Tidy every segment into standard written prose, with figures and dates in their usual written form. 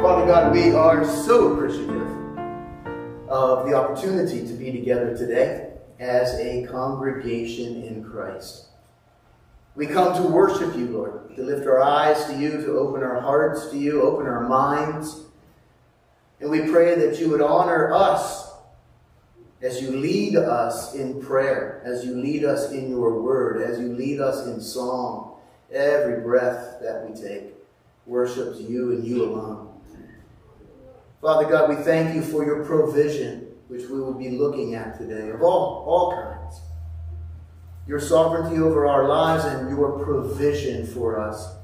Father God, we are so appreciative of the opportunity to be together today as a congregation in Christ. We come to worship you, Lord, to lift our eyes to you, to open our hearts to you, open our minds. And we pray that you would honor us as you lead us in prayer, as you lead us in your word, as you lead us in song. Every breath that we take worships you and you alone. Father God, we thank you for your provision, which we will be looking at today, of all kinds. Your sovereignty over our lives and your provision for us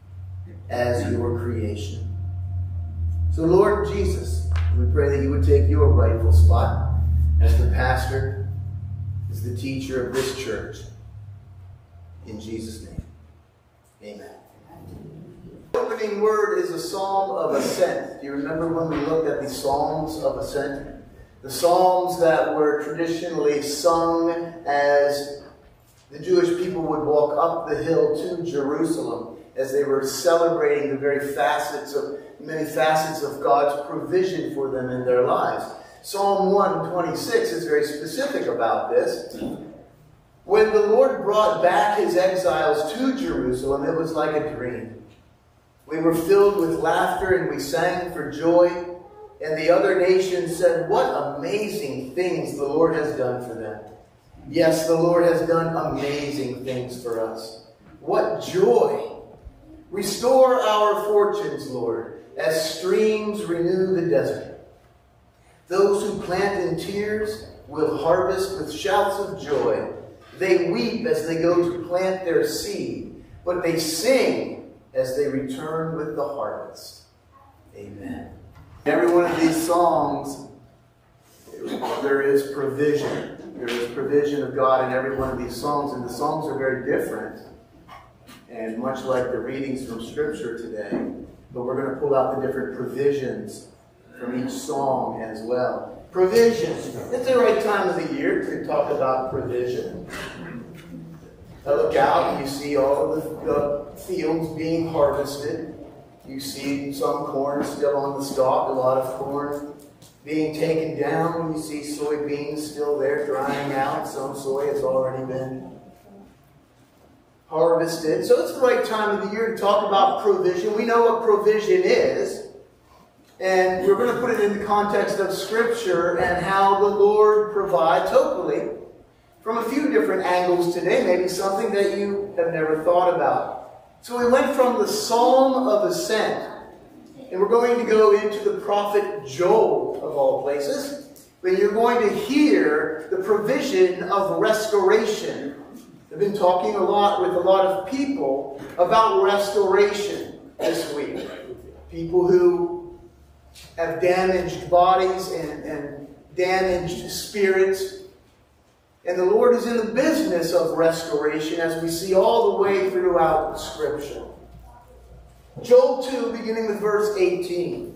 as your creation. So Lord Jesus, we pray that you would take your rightful spot as the pastor, as the teacher of this church. In Jesus' name, amen. The opening word is a psalm of ascent. Do you remember when we looked at the Psalms of Ascent? The psalms that were traditionally sung as the Jewish people would walk up the hill to Jerusalem as they were celebrating the many facets of God's provision for them in their lives. Psalm 126 is very specific about this. When the Lord brought back his exiles to Jerusalem, it was like a dream. We were filled with laughter and we sang for joy. And the other nations said, what amazing things the Lord has done for them. Yes, the Lord has done amazing things for us. What joy. Restore our fortunes, Lord, as streams renew the desert. Those who plant in tears will harvest with shouts of joy. They weep as they go to plant their seed, but they sing as they return with the harvest. Amen. Every one of these songs, there is provision. There is provision of God in every one of these songs, and the songs are very different. And much like the readings from Scripture today, but we're going to pull out the different provisions from each song as well. Provision. It's the right time of the year to talk about provision. I look out and you see all of the fields being harvested. You see some corn still on the stalk, a lot of corn being taken down. You see soybeans still there drying out. Some soy has already been harvested. So it's the right time of the year to talk about provision. We know what provision is. And we're going to put it in the context of Scripture and how the Lord provides, hopefully, from a few different angles today, maybe something that you have never thought about. So we went from the Psalm of Ascent, and we're going to go into the prophet Joel, of all places, but you're going to hear the provision of restoration. I've been talking a lot with a lot of people about restoration this week. People who have damaged bodies and damaged spirits. And the Lord is in the business of restoration, as we see all the way throughout Scripture. Joel 2, beginning with verse 18.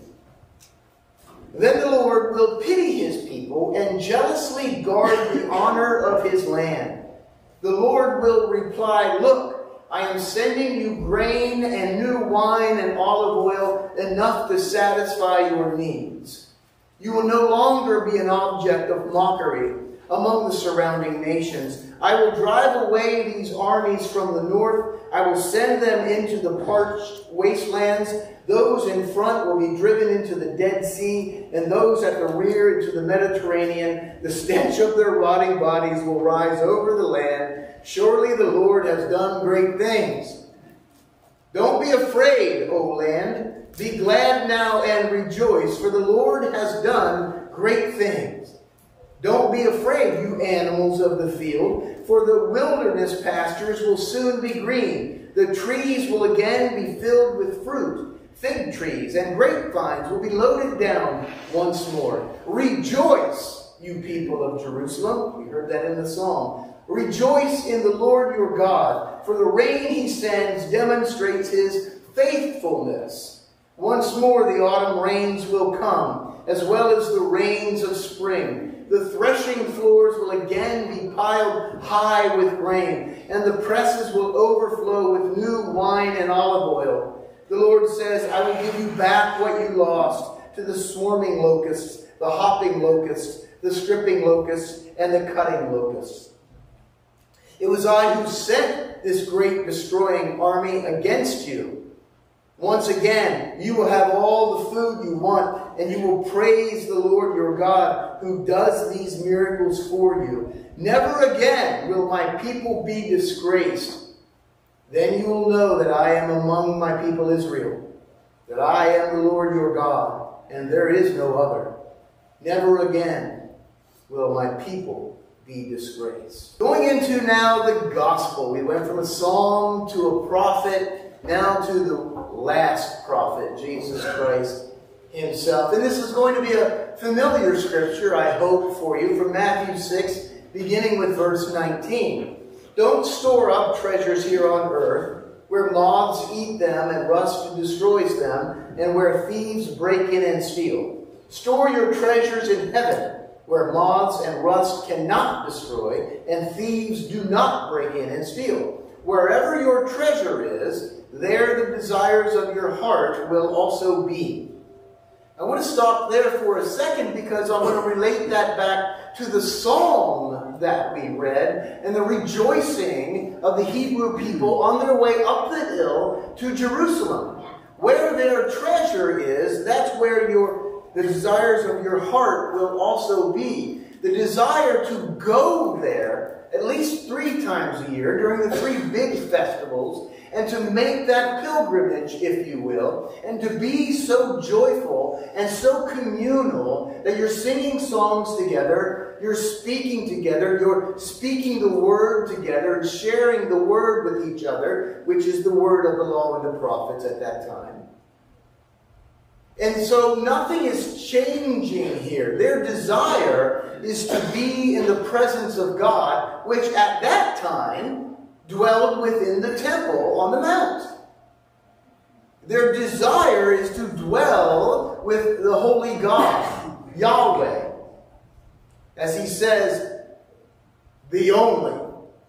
Then the Lord will pity his people and jealously guard the honor of his land. The Lord will reply, look, I am sending you grain and new wine and olive oil, enough to satisfy your needs. You will no longer be an object of mockery among the surrounding nations. I will drive away these armies from the north. I will send them into the parched wastelands. Those in front will be driven into the Dead Sea, and those at the rear into the Mediterranean. The stench of their rotting bodies will rise over the land. Surely the Lord has done great things. Don't be afraid, O land. Be glad now and rejoice, for the Lord has done great things. Don't be afraid, you animals of the field, for the wilderness pastures will soon be green. The trees will again be filled with fruit. Fig trees and grapevines will be loaded down once more. Rejoice, you people of Jerusalem. We heard that in the psalm. Rejoice in the Lord your God, for the rain he sends demonstrates his faithfulness. Once more the autumn rains will come, as well as the rains of spring. The threshing floors will again be piled high with grain, and the presses will overflow with new wine and olive oil. The Lord says, I will give you back what you lost to the swarming locusts, the hopping locusts, the stripping locusts, and the cutting locusts. It was I who sent this great destroying army against you. Once again, you will have all the food you want, and you will praise the Lord your God, who does these miracles for you. Never again will my people be disgraced. Then you will know that I am among my people Israel, that I am the Lord your God, and there is no other. Never again will my people be disgraced. Going into now the gospel. We went from a psalm to a prophet, now to the last prophet, Jesus Christ himself. And this is going to be a familiar scripture, I hope, for you, from Matthew 6, beginning with verse 19. Don't store up treasures here on earth, where moths eat them and rust destroys them, and where thieves break in and steal. Store your treasures in heaven, where moths and rust cannot destroy, and thieves do not break in and steal. Wherever your treasure is, there the desires of your heart will also be. I want to stop there for a second because I want to relate that back to the psalm that we read and the rejoicing of the Hebrew people on their way up the hill to Jerusalem. Where their treasure is, that's where the desires of your heart will also be. The desire to go there at least 3 times a year during the 3 big festivals, and to make that pilgrimage, if you will, and to be so joyful and so communal that you're singing songs together, you're speaking together, you're speaking the word together, and sharing the word with each other, which is the word of the law and the prophets at that time. And so nothing is changing here. Their desire is to be in the presence of God, which at that time dwelled within the temple on the mount. Their desire is to dwell with the holy God, Yahweh. As he says, the only.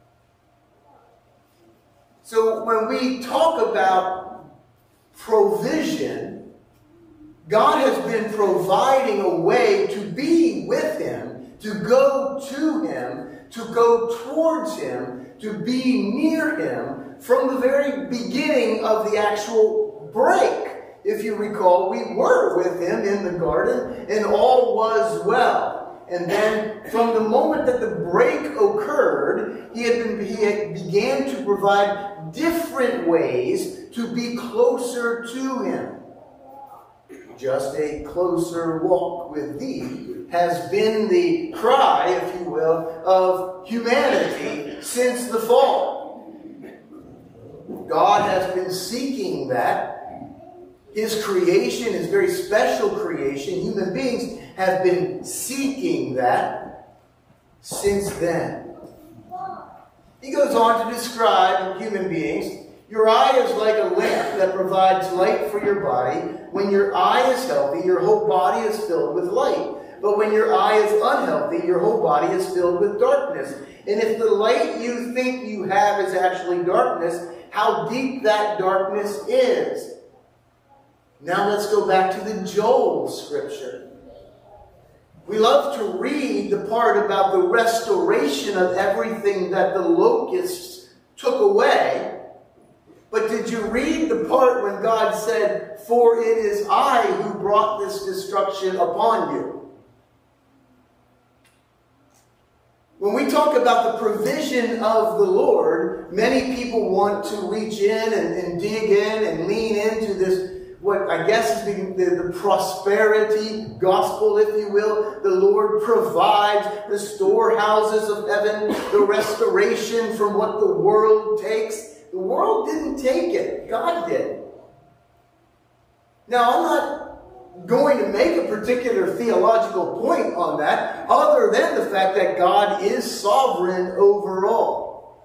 So when we talk about provision, God has been providing a way to be with him, to go to him, to go towards him, to be near him from the very beginning of the actual break. If you recall, we were with him in the garden and all was well. And then from the moment that the break occurred, he began to provide different ways to be closer to him. Just a closer walk with thee has been the cry, if you will, of humanity since the fall. God has been seeking that. His creation, his very special creation, human beings have been seeking that since then. He goes on to describe human beings. Your eye is like a lamp that provides light for your body. When your eye is healthy, your whole body is filled with light. But when your eye is unhealthy, your whole body is filled with darkness. And if the light you think you have is actually darkness, how deep that darkness is. Now let's go back to the Joel scripture. We love to read the part about the restoration of everything that the locusts took away. But did you read the part when God said, "For it is I who brought this destruction upon you"? When we talk about the provision of the Lord, many people want to reach in and dig in and lean into this, what I guess is the prosperity gospel, if you will. The Lord provides the storehouses of heaven, the restoration from what the world takes. The world didn't take it. God did. Now, I'm not going to make a particular theological point on that, other than the fact that God is sovereign over all.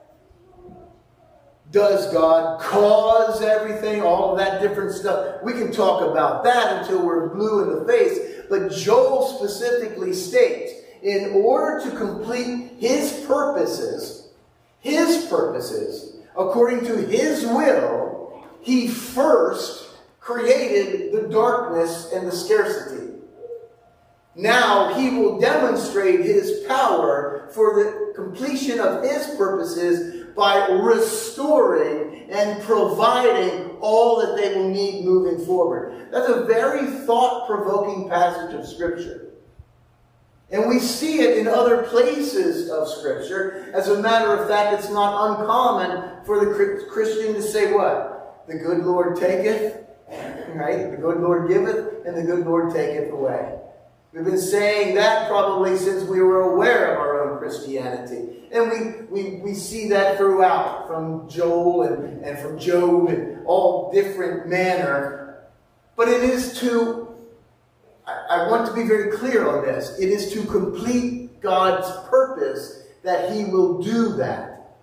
Does God cause everything? All of that different stuff. We can talk about that until we're blue in the face. But Joel specifically states, in order to complete his purposes, according to his will, he first created the darkness and the scarcity. Now he will demonstrate his power for the completion of his purposes by restoring and providing all that they will need moving forward. That's a very thought-provoking passage of Scripture. And we see it in other places of Scripture. As a matter of fact, it's not uncommon for the Christian to say what? The good Lord taketh, right? The good Lord giveth, and the good Lord taketh away. We've been saying that probably since we were aware of our own Christianity. And we see that throughout, from Joel and from Job in all different manner. But it is to, I want to be very clear on this, it is to complete God's purpose that he will do that.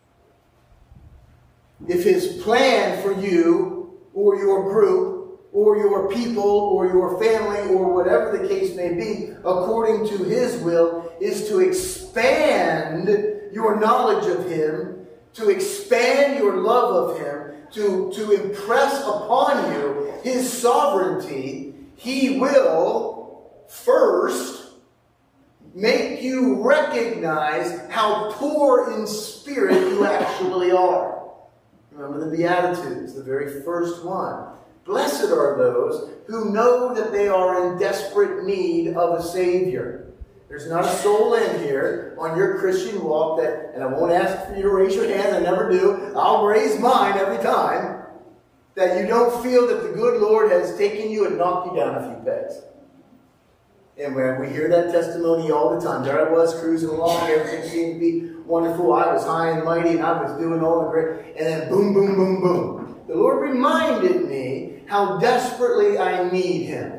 If his plan for you or your group or your people, or your family, or whatever the case may be, according to his will, is to expand your knowledge of him, to expand your love of him, to impress upon you his sovereignty. He will first make you recognize how poor in spirit you actually are. Remember the Beatitudes, the very first one. Blessed are those who know that they are in desperate need of a Savior. There's not a soul in here on your Christian walk that, and I won't ask for you to raise your hand, I never do. I'll raise mine every time, that you don't feel that the good Lord has taken you and knocked you down a few pegs. And when we hear that testimony all the time, there I was cruising along, everything seemed to be wonderful. I was high and mighty, and I was doing all the great, and then boom, boom, boom, boom. The Lord reminded me how desperately I need him.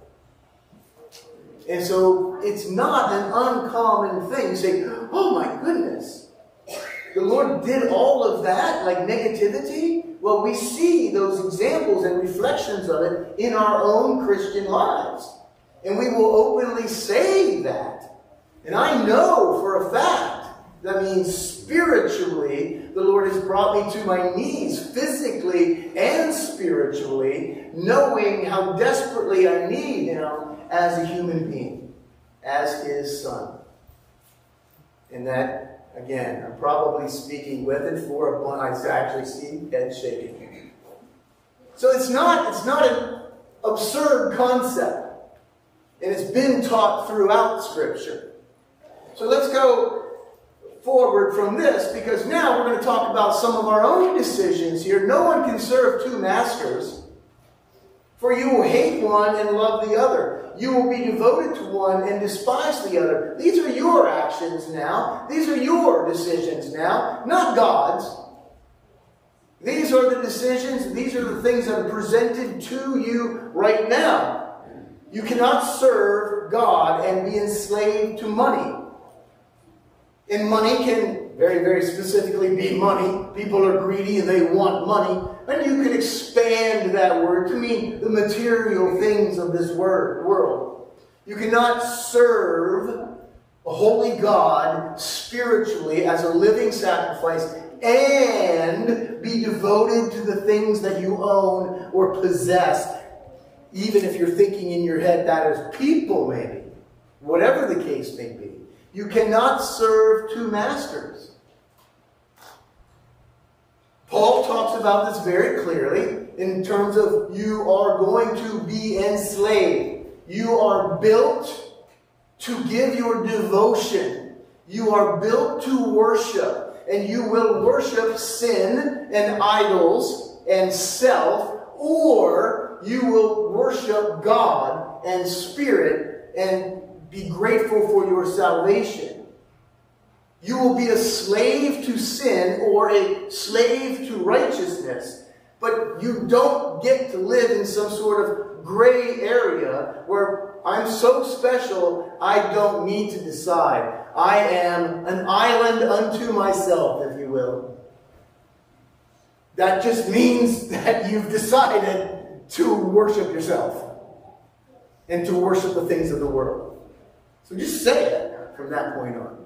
And so it's not an uncommon thing to say, oh my goodness, the Lord did all of that, like negativity? Well, we see those examples and reflections of it in our own Christian lives. And we will openly say that. And I know for a fact that means spiritually, the Lord has brought me to my knees, physically and spiritually, knowing how desperately I need him as a human being, as his son. And that, again, I'm probably speaking with and for a one. I actually see head shaking. So it's not an absurd concept. And it's been taught throughout Scripture. So let's go forward from this, because now we're going to talk about some of our own decisions here. No one can serve two masters, for you will hate one and love the other. You will be devoted to one and despise the other. These are your actions now. These are your decisions now, not God's. These are the decisions, these are the things that are presented to you right now. You cannot serve God and be enslaved to money. And money can very, very specifically be money. People are greedy and they want money. And you can expand that word to mean the material things of this world. You cannot serve a holy God spiritually as a living sacrifice and be devoted to the things that you own or possess. Even if you're thinking in your head that as people, maybe. Whatever the case may be. You cannot serve two masters. Paul talks about this very clearly in terms of you are going to be enslaved. You are built to give your devotion. You are built to worship. And you will worship sin and idols and self, or you will worship God and Spirit and be grateful for your salvation. You will be a slave to sin or a slave to righteousness, but you don't get to live in some sort of gray area where I'm so special I don't need to decide. I am an island unto myself, if you will. That just means that you've decided to worship yourself and to worship the things of the world. So just say it from that point on.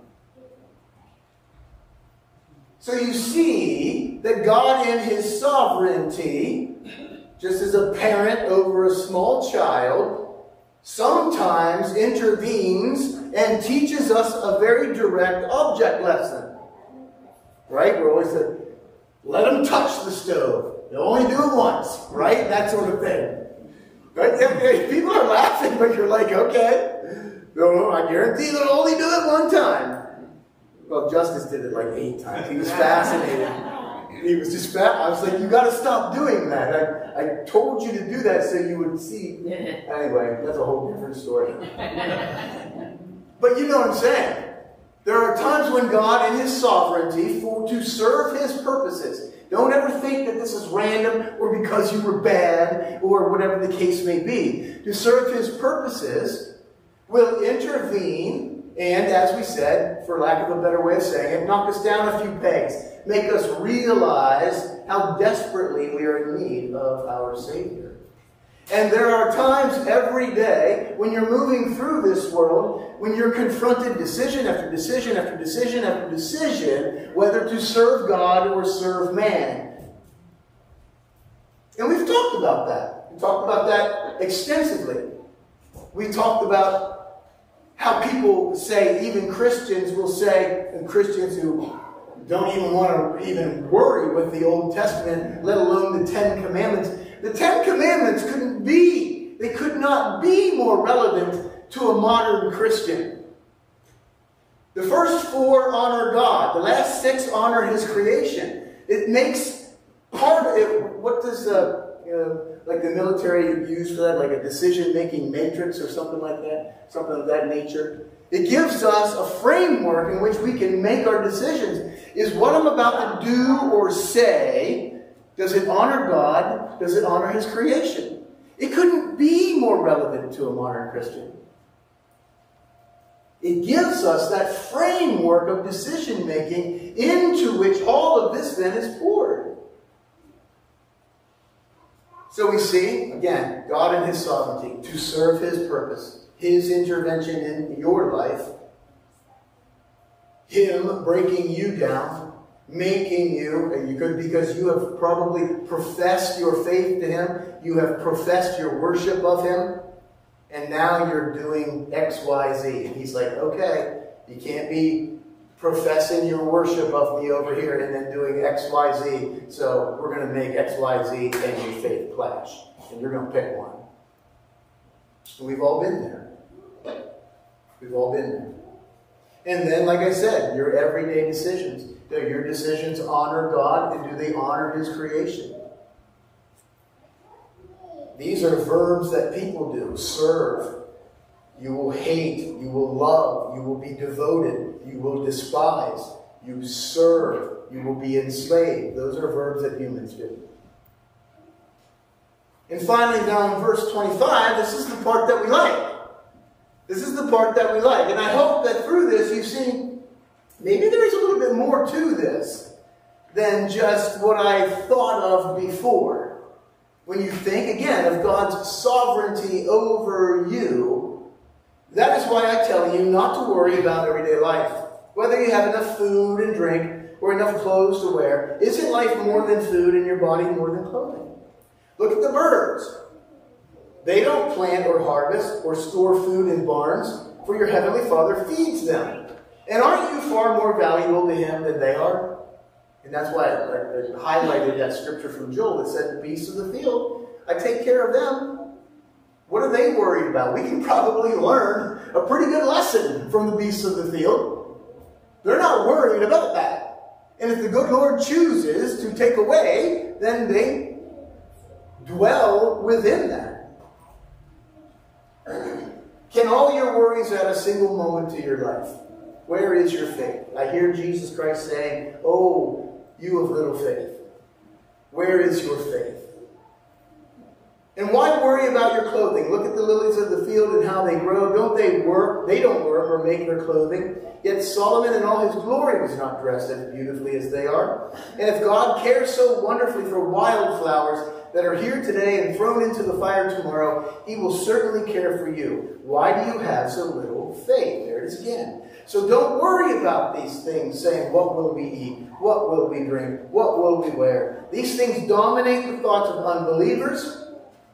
So you see that God in his sovereignty just as a parent over a small child sometimes intervenes and teaches us a very direct object lesson. Right? We're always saying, let them touch the stove. They'll only do it once. Right? That sort of thing. Right? People are laughing, but you're like, okay. No, I guarantee they'll only do it one time. Well, Justice did it like 8 times. He was fascinated. He was just I was like, you got to stop doing that. I told you to do that so you would see. Anyway, that's a whole different story. But you know what I'm saying. There are times when God, in His sovereignty, to serve His purposes. Don't ever think that this is random or because you were bad or whatever the case may be. To serve His purposes will intervene and, as we said, for lack of a better way of saying it, knock us down a few pegs. Make us realize how desperately we are in need of our Savior. And there are times every day when you're moving through this world, when you're confronted decision after decision after decision after decision, whether to serve God or serve man. And we've talked about that. We talked about that extensively. We talked about how people say, even Christians will say, and Christians who don't even want to even worry with the Old Testament, let alone the 10 Commandments. The 10 Commandments they could not be more relevant to a modern Christian. The first 4 honor God. The last 6 honor His creation. It makes part of it, what does like the military use for that, like a decision-making matrix or something like that, something of that nature. It gives us a framework in which we can make our decisions. Is what I'm about to do or say, does it honor God? Does it honor His creation? It couldn't be more relevant to a modern Christian. It gives us that framework of decision-making into which all of this then is poured. So we see, again, God in His sovereignty, to serve His purpose, His intervention in your life, Him breaking you down, making you, and you could, because you have probably professed your faith to Him, you have professed your worship of Him, and now you're doing X, Y, Z. And He's like, okay, you can't be professing your worship of me over here and then doing X, Y, Z. So we're going to make X, Y, Z and your faith clash. And you're going to pick one. And we've all been there. We've all been there. And then, like I said, your everyday decisions. Do your decisions honor God, and do they honor His creation? These are verbs that people do. Serve. You will hate. You will love. You will be devoted. You will despise. You serve. You will be enslaved. Those are verbs that humans do. And finally, now in verse 25, this is the part that we like. This is the part that we like. And I hope that through this you've seen maybe there is a little bit more to this than just what I thought of before. When you think, again, of God's sovereignty over you, that is why I tell you not to worry about everyday life. Whether you have enough food and drink or enough clothes to wear, isn't life more than food and your body more than clothing? Look at the birds. They don't plant or harvest or store food in barns, for your heavenly Father feeds them. And aren't you far more valuable to Him than they are? And that's why I highlighted that scripture from Joel that said, the beasts of the field, I take care of them. What are they worried about? We can probably learn a pretty good lesson from the beasts of the field. They're not worried about that. And if the good Lord chooses to take away, then they dwell within that. Can all your worries add a single moment to your life? Where is your faith? I hear Jesus Christ saying, oh, you of little faith. Where is your faith? And why worry about your clothing? Look at the lilies of the field and how they grow. Don't they work? They don't work or make their clothing. Yet Solomon in all his glory was not dressed as beautifully as they are. And if God cares so wonderfully for wildflowers, that are here today and thrown into the fire tomorrow, he will certainly care for you. Why do you have so little faith? There it is again. So don't worry about these things, saying, what will we eat? What will we drink? What will we wear? These things dominate the thoughts of unbelievers,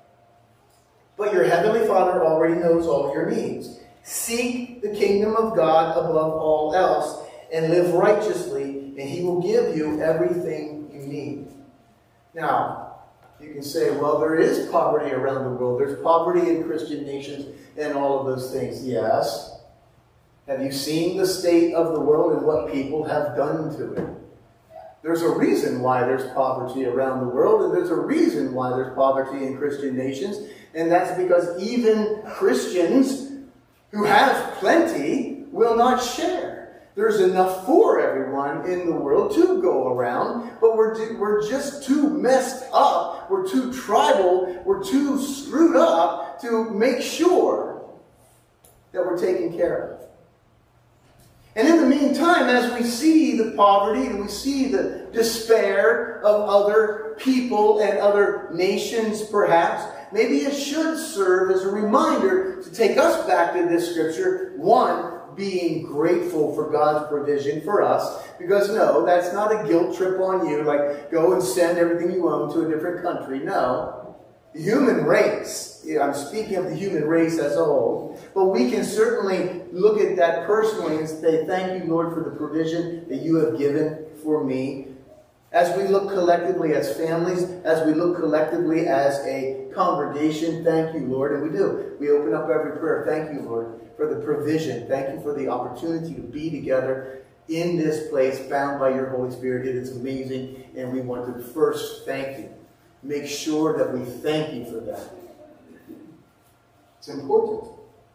but your heavenly Father already knows all your needs. Seek the kingdom of God above all else, and live righteously, and he will give you everything you need. Now, you can say, well, there is poverty around the world. There's poverty in Christian nations and all of those things. Yes. Have you seen the state of the world and what people have done to it? There's a reason why there's poverty around the world, and there's a reason why there's poverty in Christian nations, and that's because even Christians who have plenty will not share. There's enough for everyone in the world to go around, but we're just too messed up, we're too tribal, we're too screwed up to make sure that we're taken care of. And in the meantime, as we see the poverty and we see the despair of other people and other nations perhaps, maybe it should serve as a reminder to take us back to this scripture. One, being grateful for God's provision for us. Because no, that's not a guilt trip on you, like go and send everything you own to a different country. No. The human race, I'm speaking of the human race as a whole, but we can certainly look at that personally and say, thank you, Lord, for the provision that you have given for me. As we look collectively as families, as we look collectively as a congregation, thank you, Lord. And we do. We open up every prayer. Thank you, Lord, for the provision. Thank you for the opportunity to be together in this place, bound by your Holy Spirit. It is amazing, and we want to first thank you. Make sure that we thank you for that. It's important.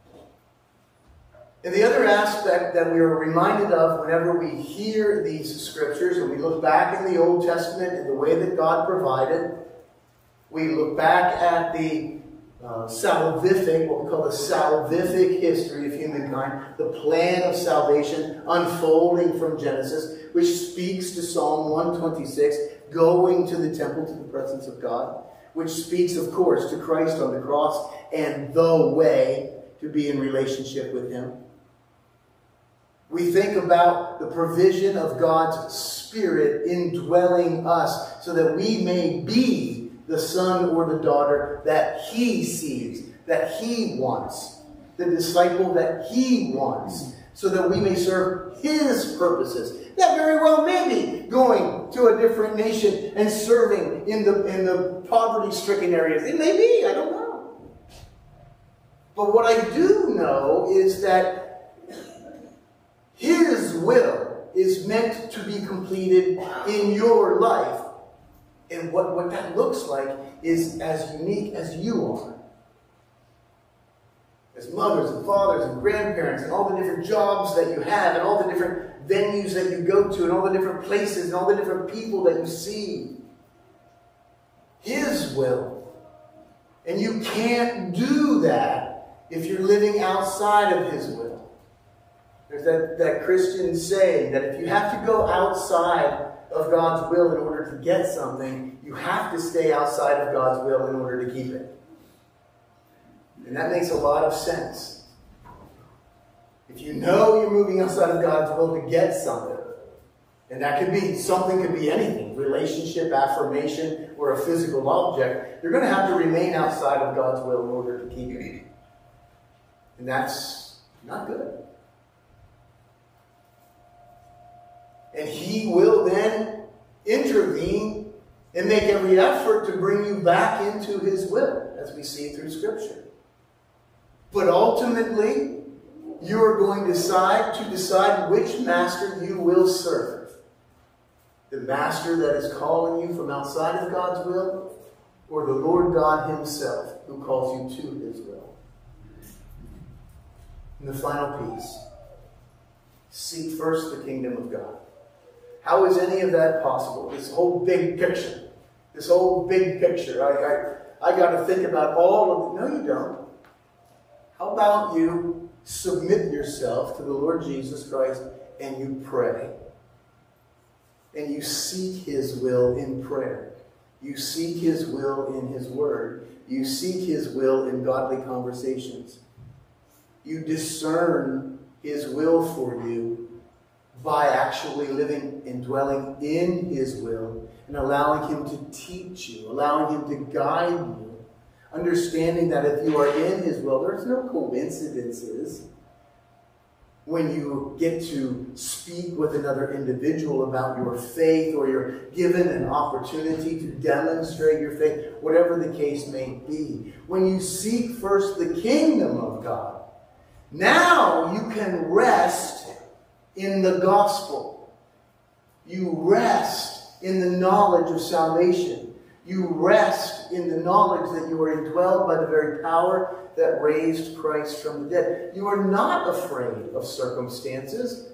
And the other aspect that we are reminded of whenever we hear these scriptures, and we look back in the Old Testament and the way that God provided, we look back at the salvific, what we call the salvific history of humankind, the plan of salvation unfolding from Genesis, which speaks to Psalm 126, going to the temple, to the presence of God, which speaks, of course, to Christ on the cross and the way to be in relationship with him. We think about the provision of God's Spirit indwelling us so that we may be the son or the daughter that he sees, that he wants, the disciple that he wants, so that we may serve his purposes. That very well may be going to a different nation and serving in the poverty-stricken areas. It may be, I don't know. But what I do know is that his will is meant to be completed in your life. And what that looks like is as unique as you are. As mothers and fathers and grandparents and all the different jobs that you have and all the different venues that you go to and all the different places and all the different people that you see. His will. And you can't do that if you're living outside of his will. There's that Christian saying that if you have to go outside of God's will in order to get something, you have to stay outside of God's will in order to keep it. And that makes a lot of sense. If you know you're moving outside of God's will to get something, and that could be something, could be anything, relationship, affirmation, or a physical object, you're going to have to remain outside of God's will in order to keep it. And that's not good. And he will then intervene and make every effort to bring you back into his will, as we see through Scripture. But ultimately, you are going to decide which master you will serve. The master that is calling you from outside of God's will, or the Lord God himself who calls you to his will. And the final piece. Seek first the kingdom of God. How is any of that possible? This whole big picture. This whole big picture. I got to think about all of it. No, you don't. How about you submit yourself to the Lord Jesus Christ and you pray? And you seek his will in prayer. You seek His will in His Word. You seek His will in godly conversations. You discern His will for you by actually living and dwelling in His will and allowing Him to teach you, allowing Him to guide you, understanding that if you are in His will, there's no coincidences when you get to speak with another individual about your faith, or you're given an opportunity to demonstrate your faith, whatever the case may be. When you seek first the kingdom of God, now you can rest in the gospel. You rest in the knowledge of salvation. You rest in the knowledge that you are indwelled by the very power that raised Christ from the dead. You are not afraid of circumstances.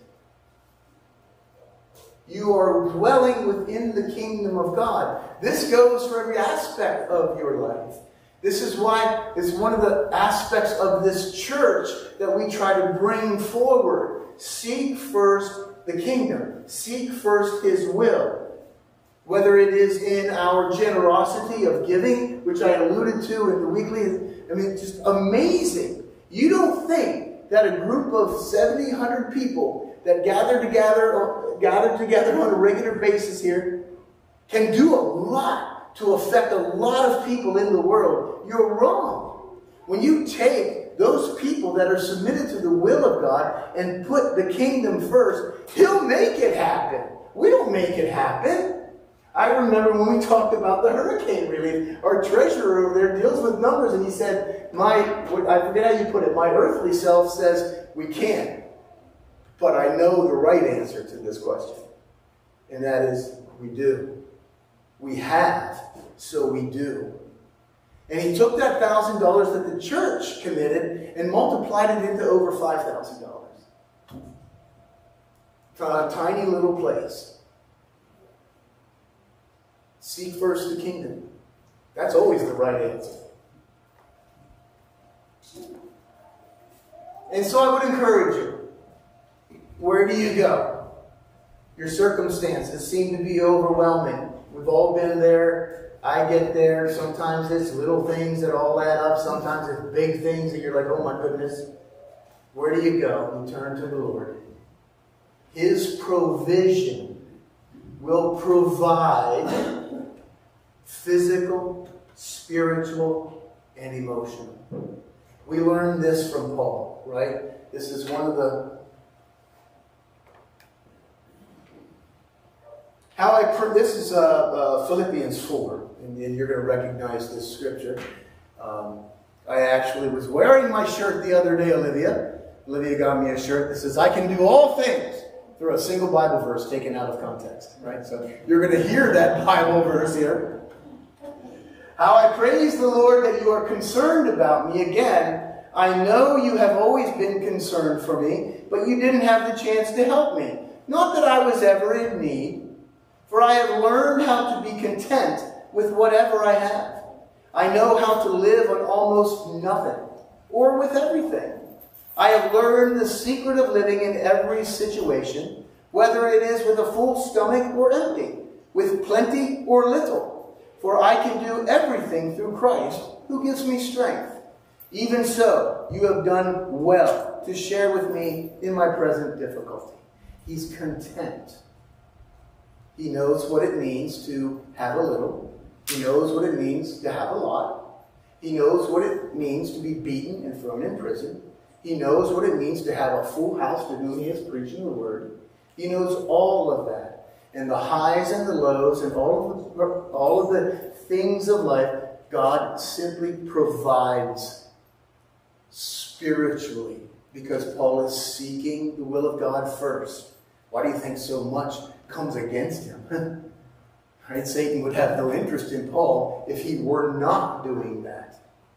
You are dwelling within the kingdom of God. This goes for every aspect of your life. This is why it's one of the aspects of this church that we try to bring forward. Seek first the kingdom. Seek first His will. Whether it is in our generosity of giving, which I alluded to in the weekly, just amazing. You don't think that a group of 70, 100 people that gather together on a regular basis here can do a lot to affect a lot of people in the world. You're wrong. When you take those people that are submitted to the will of God and put the kingdom first, He'll make it happen. We don't make it happen. I remember when we talked about the hurricane relief, our treasurer over there deals with numbers, and he said, I forget how you put it, my earthly self says we can't. But I know the right answer to this question. And that is, we do. We have, so we do. And he took that $1,000 that the church committed and multiplied it into over $5,000. From a tiny little place. Seek first the kingdom. That's always the right answer. And so I would encourage you. Where do you go? Your circumstances seem to be overwhelming. We've all been there. I get there. Sometimes it's little things that all add up. Sometimes it's big things that you're like, oh my goodness. Where do you go? You turn to the Lord. His provision will provide physical, spiritual, and emotional. We learn this from Paul, right? This is one of the... This is Philippians 4, and you're going to recognize this scripture. I actually was wearing my shirt the other day, Olivia. Olivia got me a shirt that says, I can do all things through a single Bible verse taken out of context, right? So you're going to hear that Bible verse here. How I praise the Lord that you are concerned about me. Again, I know you have always been concerned for me, but you didn't have the chance to help me. Not that I was ever in need, for I have learned how to be content with whatever I have. I know how to live on almost nothing, or with everything. I have learned the secret of living in every situation, whether it is with a full stomach or empty, with plenty or little. For I can do everything through Christ, who gives me strength. Even so, you have done well to share with me in my present difficulty. He's content. He knows what it means to have a little. He knows what it means to have a lot. He knows what it means to be beaten and thrown in prison. He knows what it means to have a full house to whom he is preaching the word. He knows all of that. And the highs and the lows and all of the things of life, God simply provides spiritually, because Paul is seeking the will of God first. Why do you think so much comes against him? Right? Satan would have no interest in Paul if he were not doing that.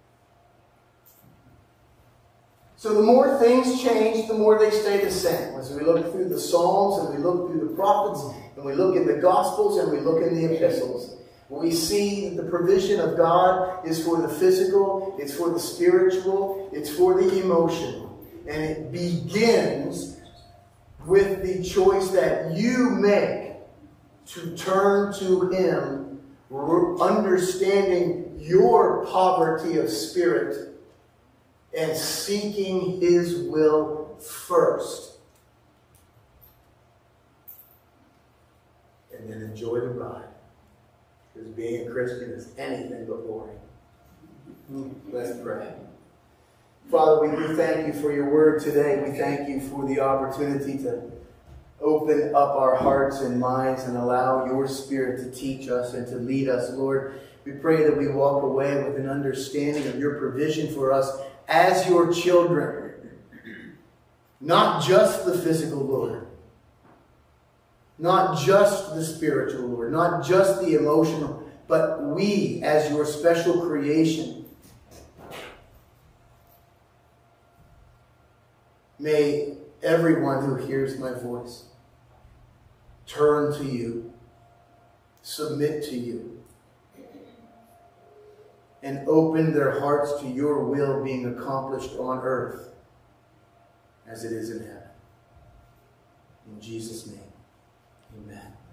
So the more things change, the more they stay the same. As we look through the Psalms, and we look through the prophets, and we look in the Gospels, and we look in the epistles, we see that the provision of God is for the physical, it's for the spiritual, it's for the emotional. And it begins with the choice that you make to turn to Him understanding your poverty of spirit and seeking His will first. And then enjoy the ride. Because being a Christian is anything but boring. Let's pray. Father, we do thank you for your word today. We thank you for the opportunity to open up our hearts and minds and allow your Spirit to teach us and to lead us. Lord, we pray that we walk away with an understanding of your provision for us as your children. Not just the physical, Lord. Not just the spiritual, Lord. Not just the emotional. But we, as your special creation, may everyone who hears my voice turn to you, submit to you, and open their hearts to your will being accomplished on earth as it is in heaven. In Jesus' name, amen.